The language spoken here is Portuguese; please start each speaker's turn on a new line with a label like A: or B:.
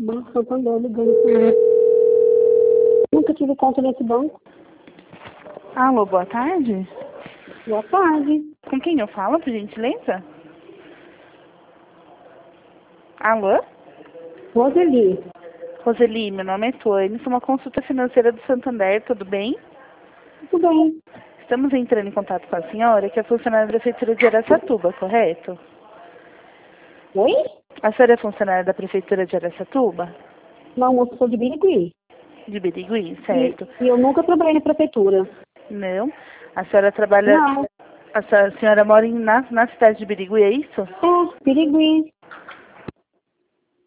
A: Banco Santander ligando com ele. Nunca tive conta nesse banco.
B: Alô, boa tarde.
A: Boa tarde.
B: Com quem eu falo, por gentileza? Alô?
A: Roseli.
B: Roseli, meu nome é Tuane, sou uma consulta financeira do Santander, tudo bem?
A: Tudo bem.
B: Estamos entrando em contato com a senhora, que é funcionária da Prefeitura de Araçatuba, correto?
A: Oi?
B: A senhora é funcionária da Prefeitura de Araçatuba?
A: Não, eu sou de Birigui.
B: De Birigui, certo?
A: E eu nunca trabalhei na prefeitura.
B: Não. A senhora trabalha...
A: Não.
B: A senhora mora na cidade de Birigui, é isso?
A: É, Birigui.